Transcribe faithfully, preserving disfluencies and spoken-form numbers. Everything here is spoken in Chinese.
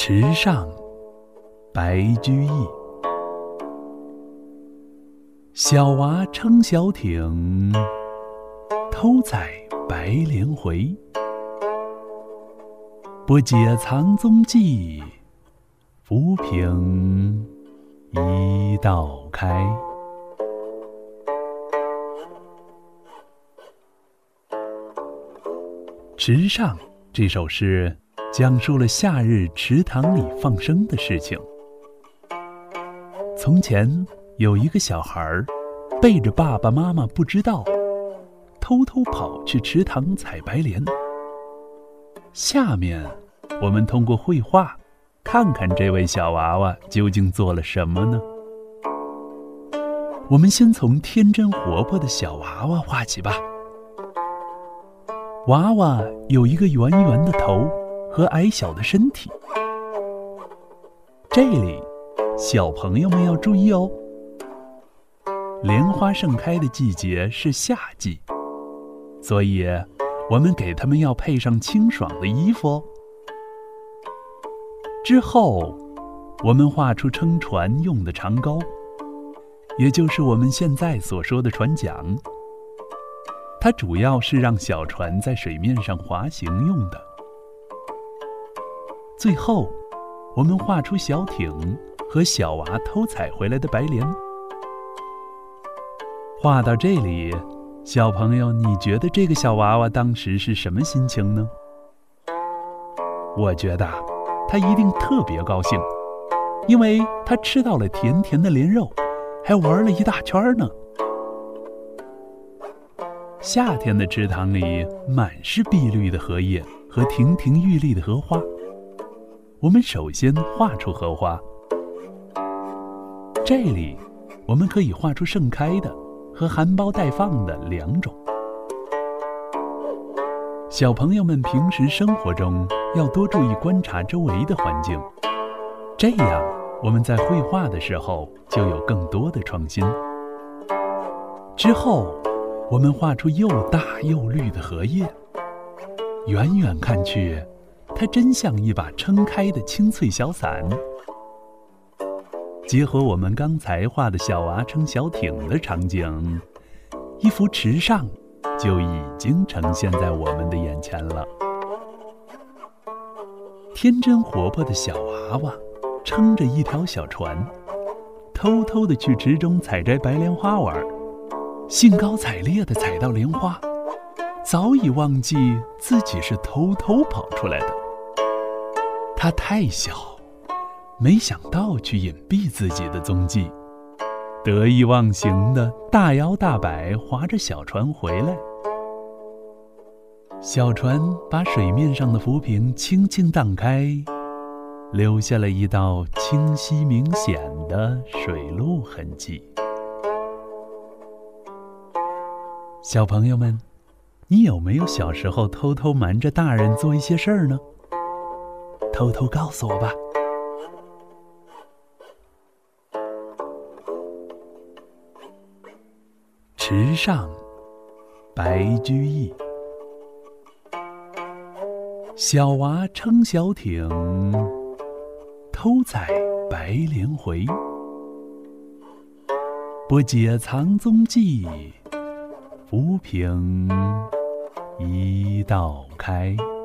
池上白居易。小娃撑小艇，偷采白莲回。不解藏踪迹，浮萍一道开。池上这首诗讲述了夏日池塘里放生的事情。从前有一个小孩背着爸爸妈妈不知道，偷偷跑去池塘采白莲。下面我们通过绘画看看这位小娃娃究竟做了什么呢？我们先从天真活泼的小娃娃画起吧。娃娃有一个圆圆的头和矮小的身体。这里小朋友们要注意哦，莲花盛开的季节是夏季，所以我们给它们要配上清爽的衣服哦。之后我们画出撑船用的长篙，也就是我们现在所说的船桨。它主要是让小船在水面上滑行用的。最后我们画出小艇和小娃偷采回来的白莲。画到这里，小朋友，你觉得这个小娃娃当时是什么心情呢？我觉得他一定特别高兴，因为他吃到了甜甜的莲肉，还玩了一大圈呢。夏天的池塘里满是碧绿的荷叶和亭亭玉立的荷花。我们首先画出荷花，这里我们可以画出盛开的和含苞待放的两种。小朋友们平时生活中要多注意观察周围的环境，这样我们在绘画的时候就有更多的创新。之后我们画出又大又绿的荷叶，远远看去，它真像一把撑开的清脆小伞。结合我们刚才画的小娃撑小艇的场景，一幅池上就已经呈现在我们的眼前了。天真活泼的小娃娃撑着一条小船，偷偷地去池中采摘白莲花玩，兴高采烈地采到莲花，早已忘记自己是偷偷跑出来的。他太小，没想到去隐蔽自己的踪迹，得意忘形地大摇大摆划着小船回来。小船把水面上的浮萍轻轻荡开，留下了一道清晰明显的水路痕迹。小朋友们，你有没有小时候偷偷瞒着大人做一些事儿呢？偷偷告诉我吧。池上白居易。小娃撑小艇，偷采白莲回。不解藏踪迹，浮萍一道开。